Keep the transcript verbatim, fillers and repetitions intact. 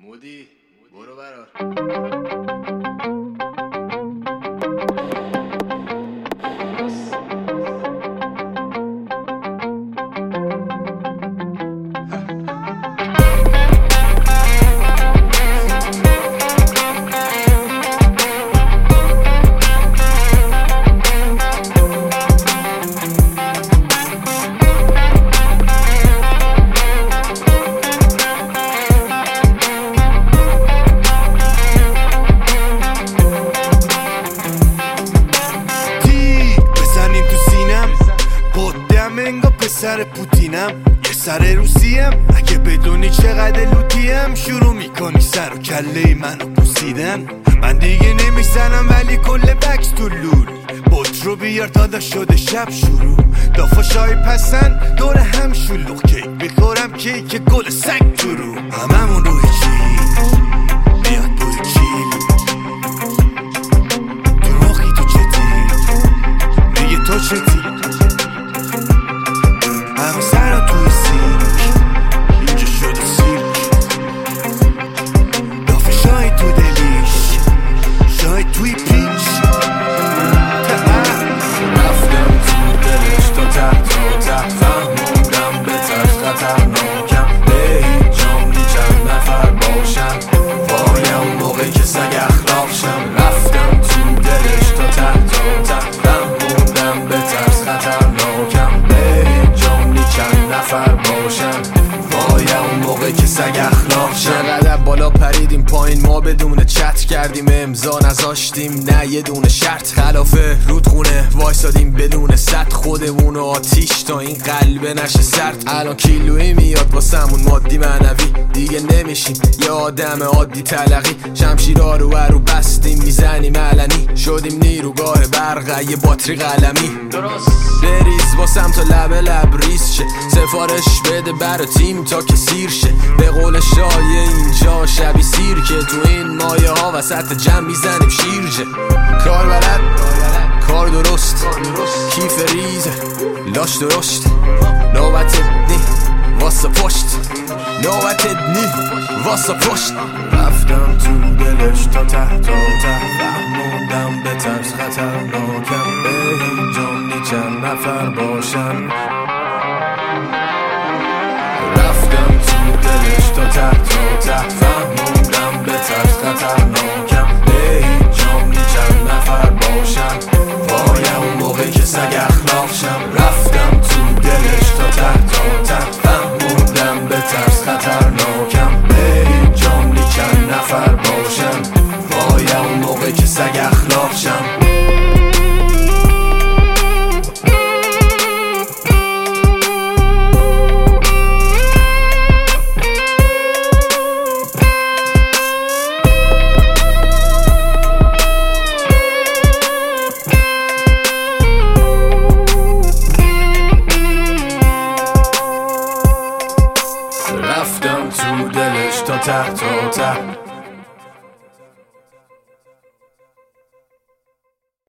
مودی برو برار. انگا پسر پوتینم یه سر روسیم، اگه بدونی چقدر لوتیم شروع میکنی سر و کله منو بوسیدن. من دیگه نمیزنم ولی کل بکس تو لول بوت رو بیار داداش شده شب شروع. دافاشای پسن دور هم شلوغ کیک بخورم کیک گل سگ تو رو. هممون روی چیل میاد بوی چیل تو مخی تو چتی میگه تو چتی همه سرا توی سیرک اینجا شده سیرک. دافه شای تو دلیش شای توی پیچ. رفتم تو دلش تا تحت و تحت فهموندم به ترس خطرناکم. به هیچ جام چند نفر باشن وایم موقع که سگ اخلاق شم. رفتم تو دلش تا تحت و تحت فهموندم به ترس خطرناکم. به هیچ جام چند نفر باشن وایم موقع که سگ اخلاق شم. چقدر بالا پریدیم پایین ما بدون چت کردیم امضا نذاشتیم نه یه دونه شرط. خلافه رودخونه وایسادیم بدون سد خودمون و آتیش تا این قلبه نشه سرد. الان کیلویی میاد واسمون مادی معنوی دیگه نمیشیم یه آدم عادی تلقی. شمشیرها رو رو بستیم میزنیم علنی شدیم نیروگاه برق یه باتری قلمی. بریز واسم تا لب لب ریز شه سفارش بده برا تیم تا که سیر شه. به قول شایه اینجا شبی سیر که تو این مایه ها وسط جمع میزنیم شیرجه. کار بلد کار درست کیف ریزه لاش درشت نوبت نی واسه پشت نوبت نی واسه پشت. رفتم تو دلش تا تحت و تحت فهموندم به ترس خطرناکم. به هیچ جام نی چند نفر باشن. رفتم تو دلش تا تحت و تحت فهموندم به ترس خطرناکم. به هیچ جام نی چند نفر باشن وایم موقع که سگ اخلاق شم. رفتم تو دلش تا تحت و تحت فهموندم به ترس خطرناکم. به هیچ جام نی چند نفر باشن وایم موقع که سگ اخلاق شم. رفتم تو دلش تا تحت و تحت